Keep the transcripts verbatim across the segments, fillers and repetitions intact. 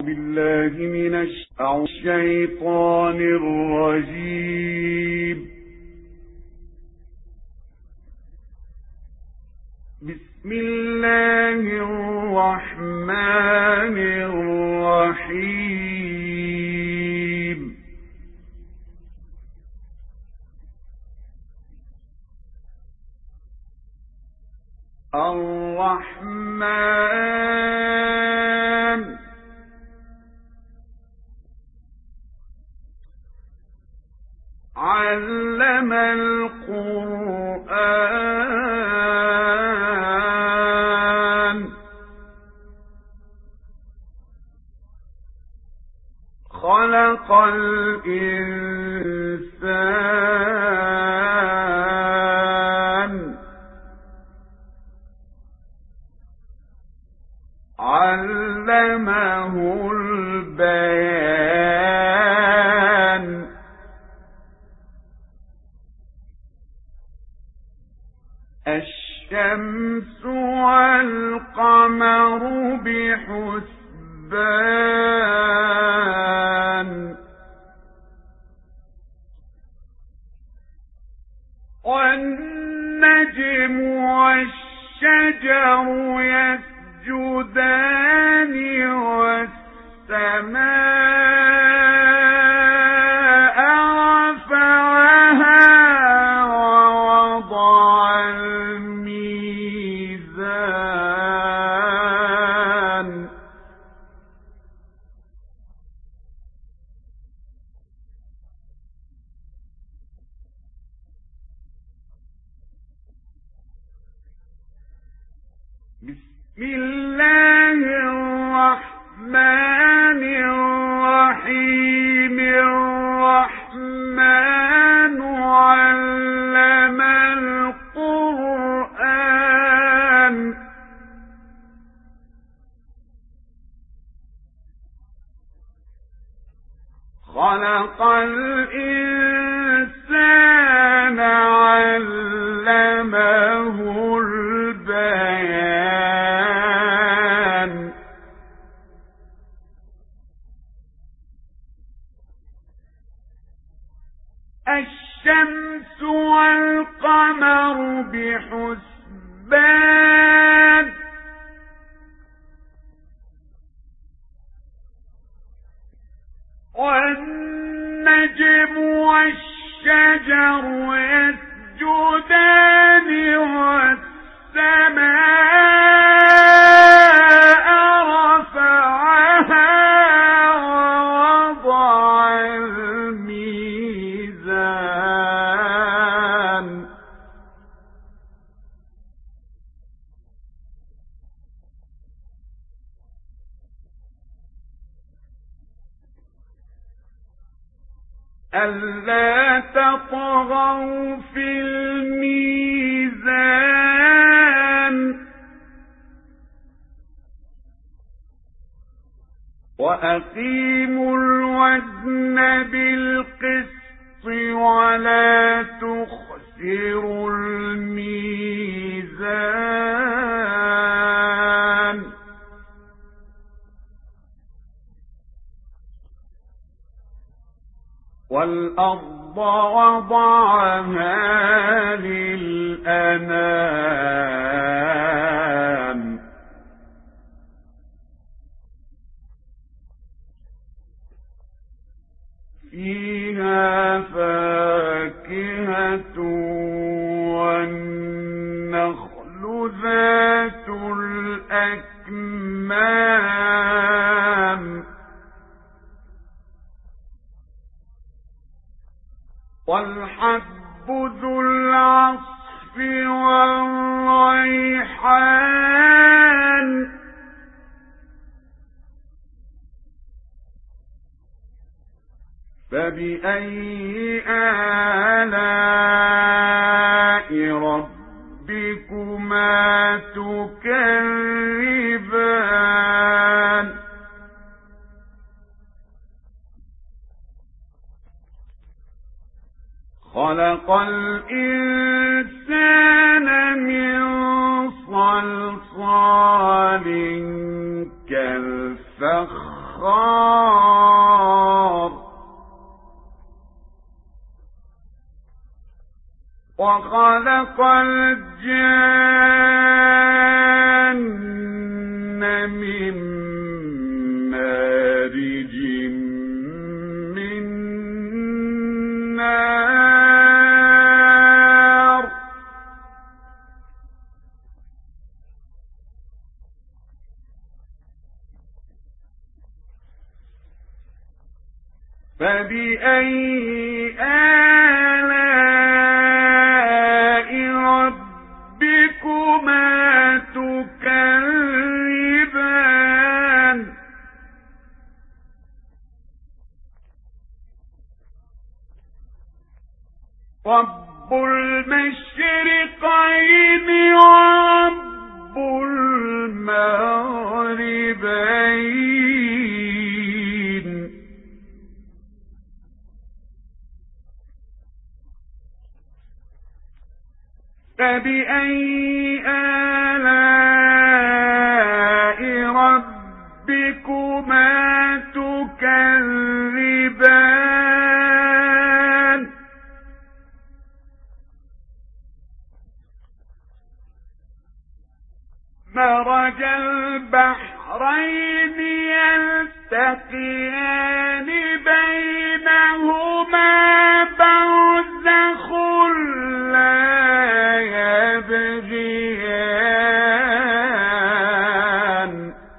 بالله من الشيطان الرجيم. بسم الله الرحمن الرحيم. الرحمن علم القرآن خلق الإنسان علمه البيان. الشمس والقمر بحسبان والنجم والشجر يسجدان والسماء رفعها ووضع الميزان بسم الله الرحمن الرحيم. الرحمن علم القرآن خلق الإنسان علمه البيان. الشمس والقمر بحسبان والنجم والشجر يسجدان والسماء رفعها ووضع الميزان ألا تطغوا في الميزان وأقيموا الوزن بالقسط ولا تخسروا الميزان والأرض وضعها للأنام فيها فاكهة والنخل ذات الأكمام والحب ذو العصف والريحان فبأي آلاء ربكما تكذبان خلق الإنسان من صلصال كالفخار فخار وخلق الجن من مارج من نار فبأي آلاء ربكما تكذبان رب المشرقين ورب المغربين فبأي آلاء ربكما تكذبان مرج البحرين يلتقيان بينهما برزخ لا يبغيان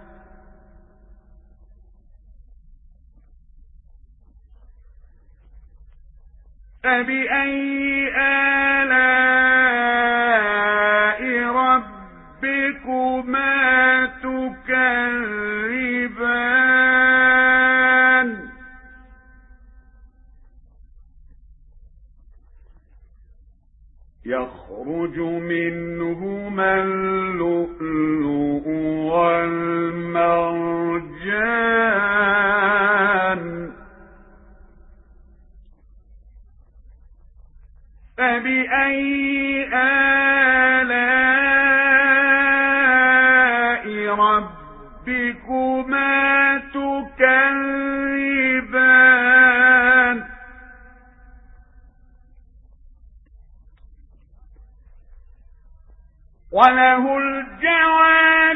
فبأي آلاء ربكما تكذبان يخرج منهما اللؤلؤ والمرجان فبأي آلاء ربكما تكذبان وله الجوار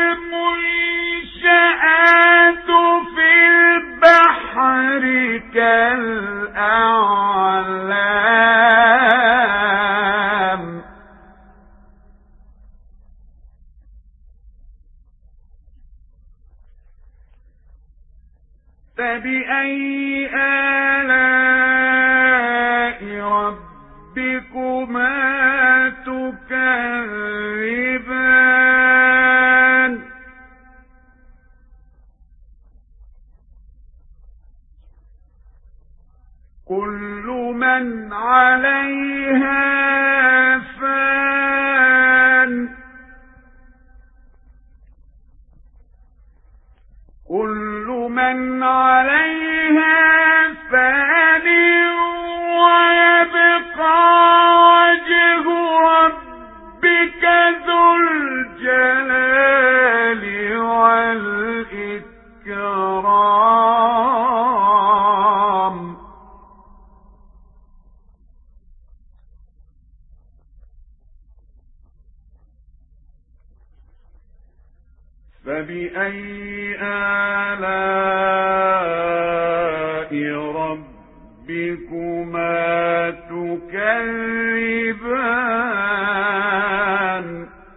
المنشآت في البحر كالأعلام فبأي آلاء ربكما تكذبان كل من عليها فان كل من عليها فان ويبقى وجه ربك ذو الجلال والإكرام فبأي آلاء ربكما تكذبان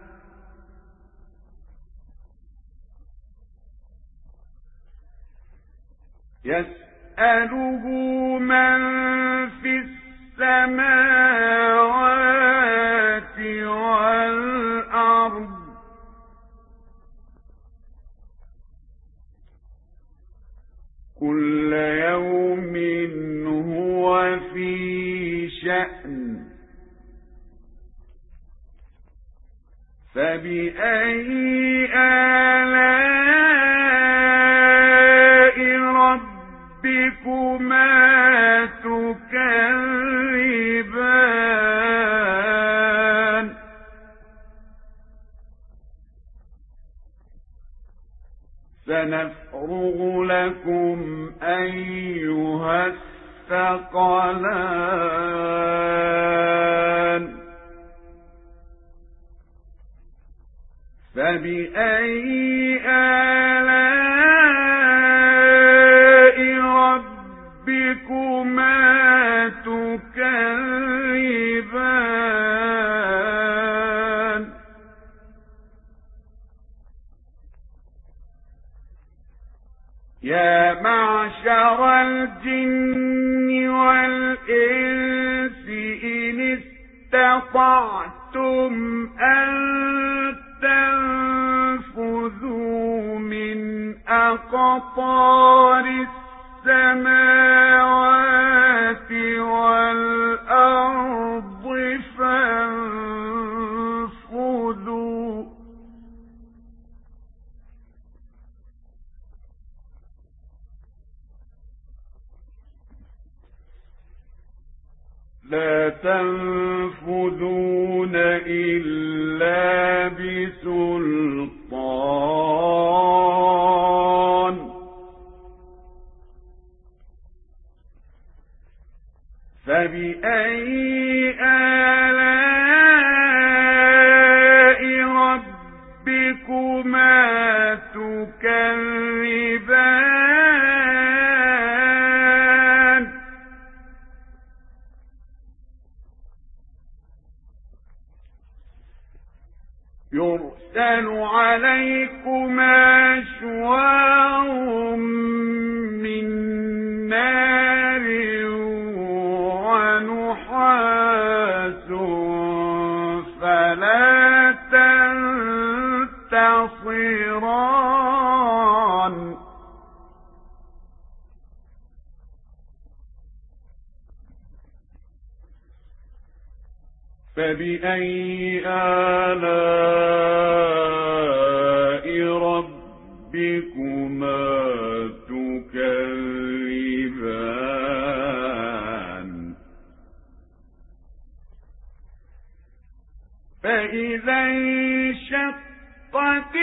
يسأله من في السماوات والأرض كل يوم هو في شأن فبأي آلاء ربكما تكذبان سنفرغ لكم لكم أيها الثقلان فبأي آلاء ربكما تكذبان يا معشر الجن والإنس إن استطعتم أن تنفذوا من أقطار السماوات والأرض فانفذوا لا تنفذون إلا بسلطان فبأي آلاء ربكما تكذبان يرسل عليكما شواظ من نار ونحاس فلا تنتصران فبأي آلاء ربكما تكذبان فإذا انشقت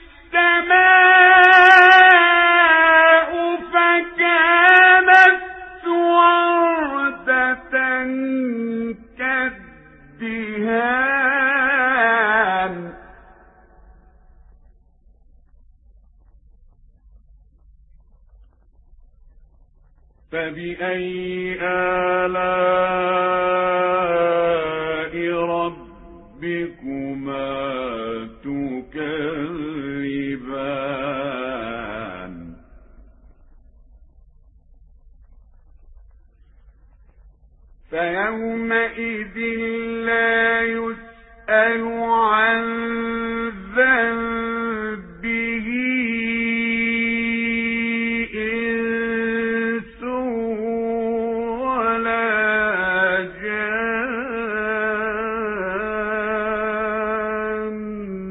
السماء فكانت وردة كالدهان فبأي آلاء ربكما تكذبان فيومئذ لا يسأل عن ذنبه إنس ولا جان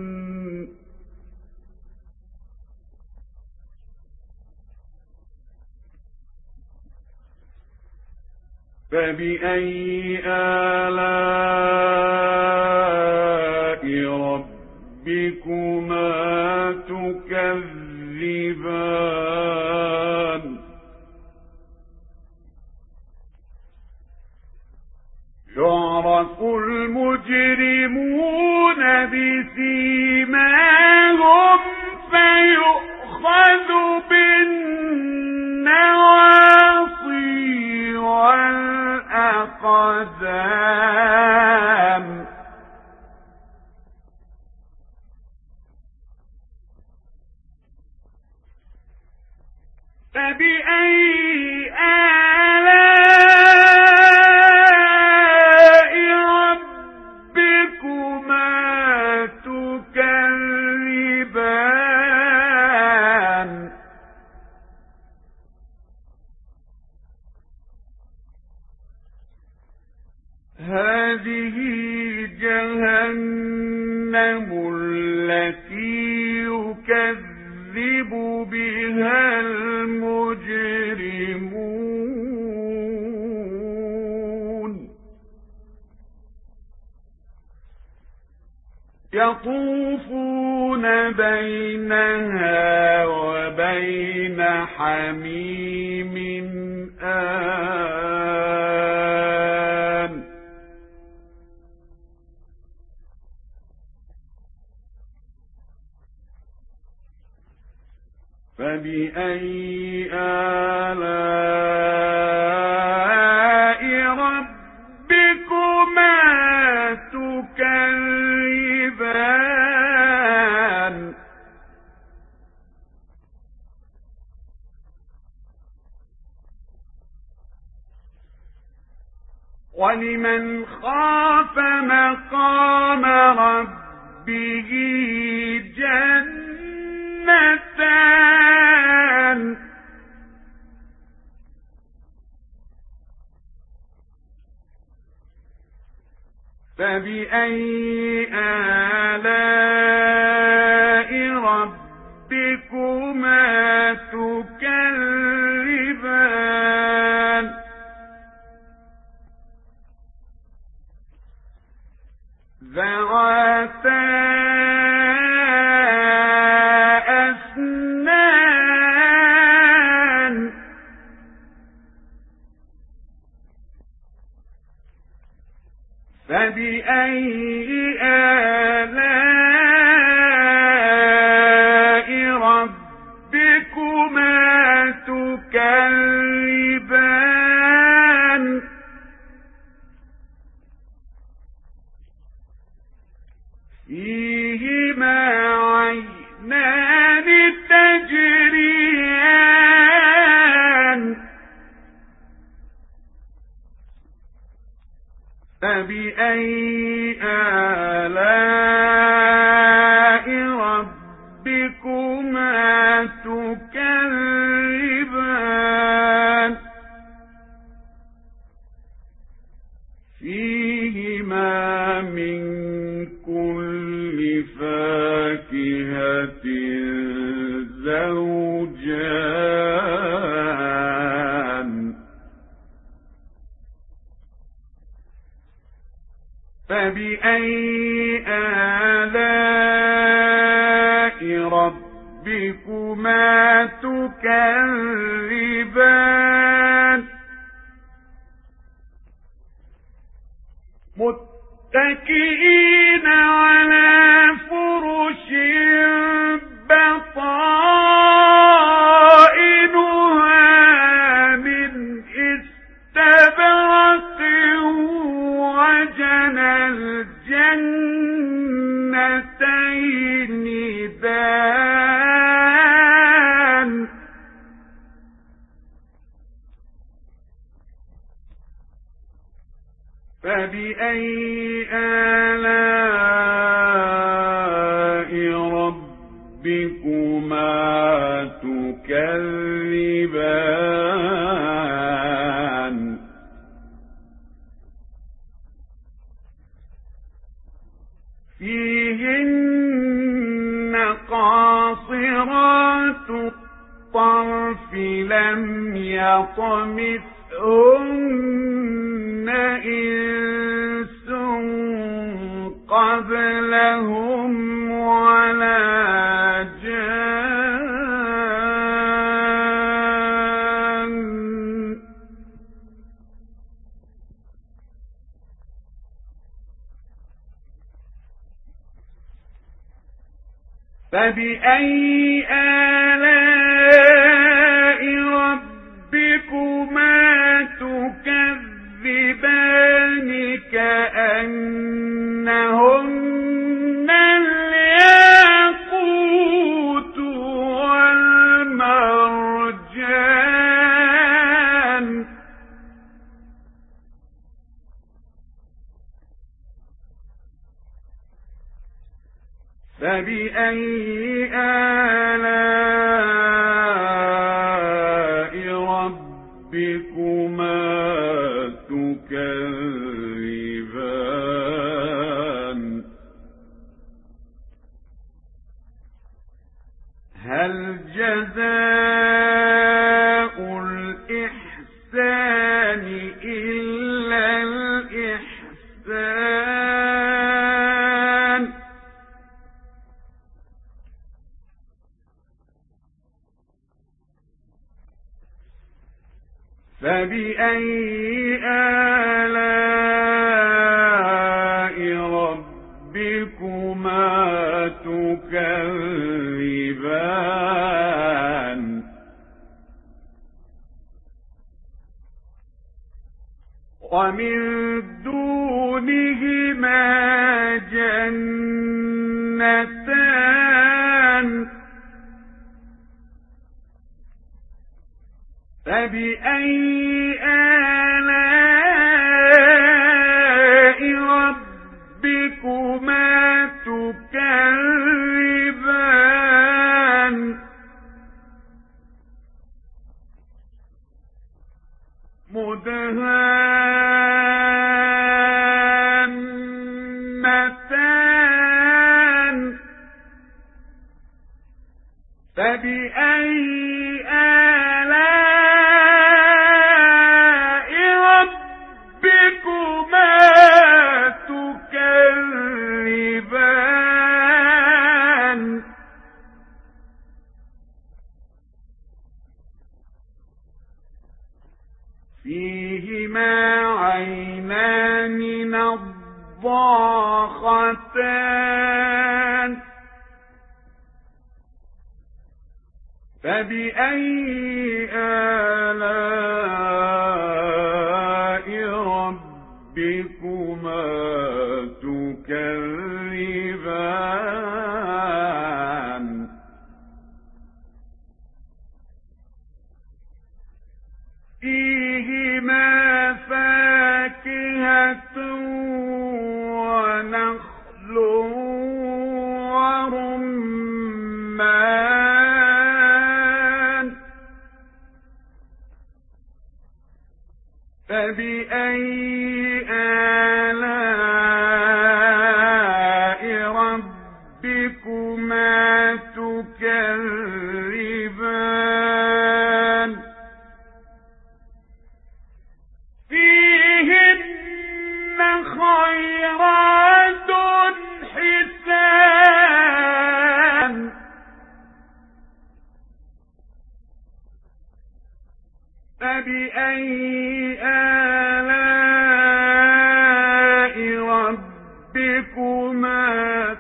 فبأي آلاء ربكما تكذبان يعرف المجرمون بسيماهم فيؤخذ بالنواصي والأقدام فبأي آلاء ربكما تكذبان هذه جهنم التي يكذب بها المجرمون يطوفون بينها وبين حميم آن فبأي آلاء ربكما تكذبان ولمن خاف مقام ربه جنتان فبأي آلاء ربكما تكذبان ذواتا أفنان فبأي آلاء ربكما تكذبان فيهما عينان تجريان فبأي آلاء ربكما تكذبان فيهما من كل فاكهة زوجان فبأي آلاء ربكما تكذبان متكئين على فرش بطائنها من استبرق وجنى الجنتين دان فبأي آلاء ربكما تكذبان فيهن قاصرات الطرف لم يطمثهن إنس قبلهم ولا جان فبأي آلاء ربكما تكذبان كأنهن الياقوت والمرجان فبأي آلاء ربكما تكذبان هل جزاء الإحسان إلا الإحسان فبأي آلاء ربكما تكذبان ومن دونهما جنتان فبأي آلاء ربكما تكذبان مدهامتان فبأي آلاء ربكما تكذبان فيهما عينان نضاختان فبأي آلاء ربكما تكذبان فيهما فاكهة ونخل ورمان فبأي آلاء ربكما تكذبان فيهن خيرات حسان فبأي آلاء ربكما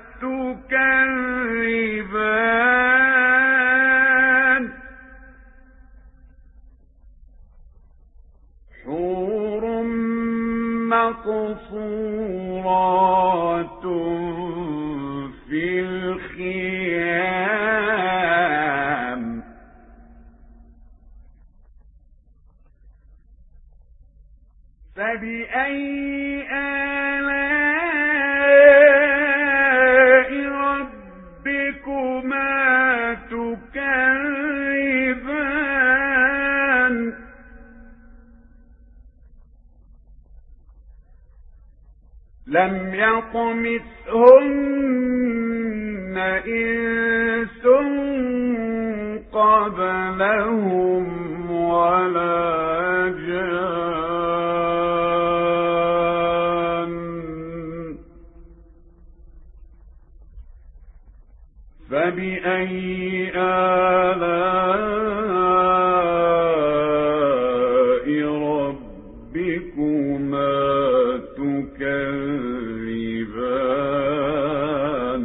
تكذبان حور مقصورات في الخيام فبأي آلاء ربكما تكذبان لم يطمثهن إنس قبلهم ولا جان فبأي آلاء ربكما تكذبان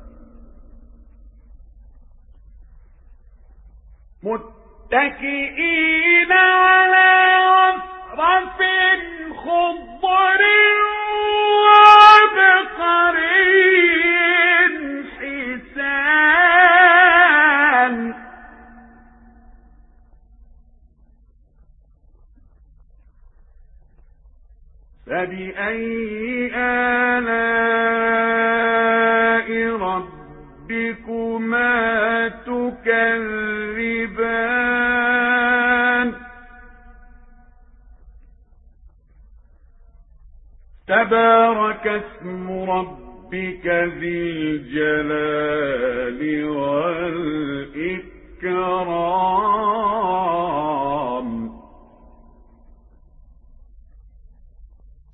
متكئين على رفرف خضر وعبقري حسان فبأي آلاء ربكما تكذبان تبارك اسم ربك ذي الجلال والإكرام